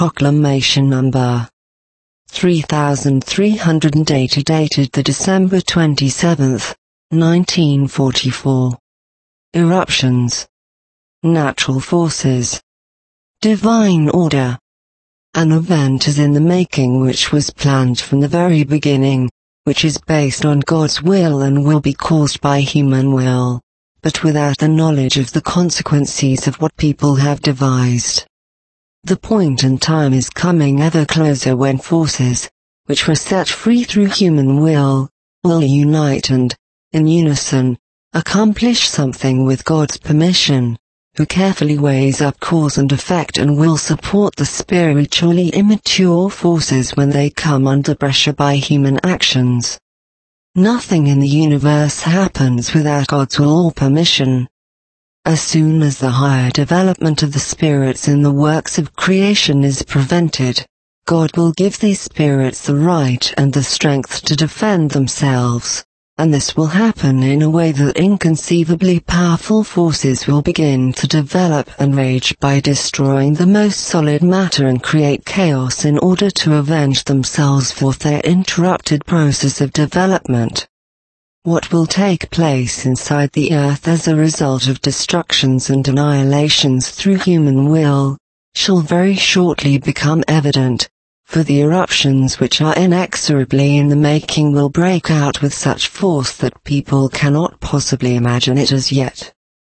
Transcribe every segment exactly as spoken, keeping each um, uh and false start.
Proclamation Number three thousand three hundred eighty, dated the December twenty-seventh, nineteen forty-four. Eruptions. Natural forces. Divine order. An event is in the making which was planned from the very beginning, which is based on God's will and will be caused by human will, but without the knowledge of the consequences of what people have devised. The point in time is coming ever closer when forces, which were set free through human will, will unite and, in unison, accomplish something with God's permission, who carefully weighs up cause and effect and will support the spiritually immature forces when they come under pressure by human actions. Nothing in the universe happens without God's will or permission. As soon as the higher development of the spirits in the works of creation is prevented, God will give these spirits the right and the strength to defend themselves, and this will happen in a way that inconceivably powerful forces will begin to develop and rage by destroying the most solid matter and create chaos in order to avenge themselves for their interrupted process of development. What will take place inside the earth as a result of destructions and annihilations through human will, shall very shortly become evident, for the eruptions which are inexorably in the making will break out with such force that people cannot possibly imagine it as yet.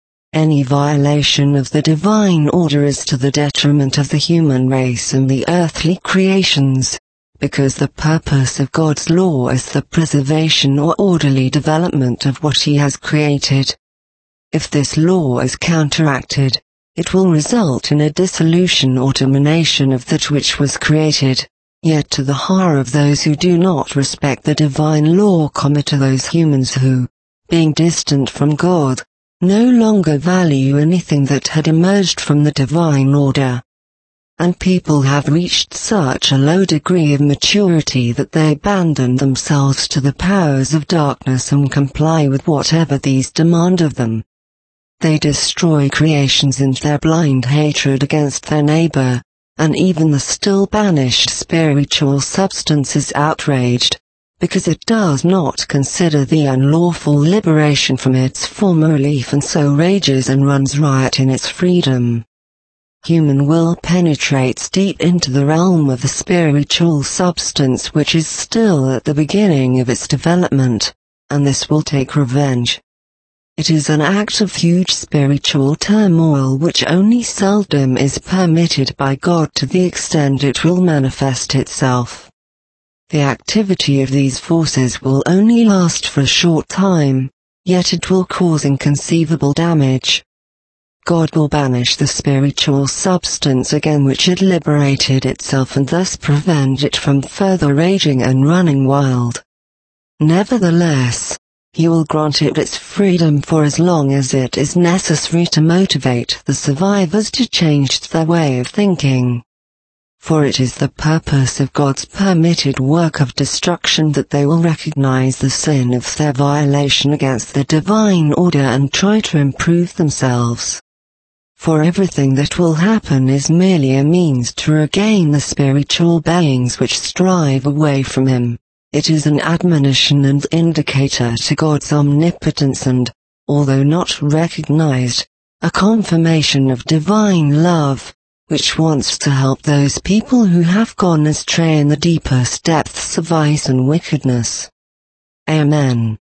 Any violation of the divine order is to the detriment of the human race and the earthly creations, because the purpose of God's law is the preservation or orderly development of what He has created. If this law is counteracted, it will result in a dissolution or termination of that which was created, yet to the horror of those who do not respect the divine law, come to those humans who, being distant from God, no longer value anything that had emerged from the divine order. And people have reached such a low degree of maturity that they abandon themselves to the powers of darkness and comply with whatever these demand of them. They destroy creations in their blind hatred against their neighbor, and even the still banished spiritual substance is outraged, because it does not consider the unlawful liberation from its former relief and so rages and runs riot in its freedom. Human will penetrates deep into the realm of the spiritual substance which is still at the beginning of its development, and this will take revenge. It is an act of huge spiritual turmoil which only seldom is permitted by God to the extent it will manifest itself. The activity of these forces will only last for a short time, yet it will cause inconceivable damage. God will banish the spiritual substance again which had liberated itself and thus prevent it from further raging and running wild. Nevertheless, He will grant it its freedom for as long as it is necessary to motivate the survivors to change their way of thinking. For it is the purpose of God's permitted work of destruction that they will recognize the sin of their violation against the divine order and try to improve themselves. For everything that will happen is merely a means to regain the spiritual beings which strive away from Him. It is an admonition and indicator to God's omnipotence and, although not recognized, a confirmation of divine love, which wants to help those people who have gone astray in the deepest depths of vice and wickedness. Amen.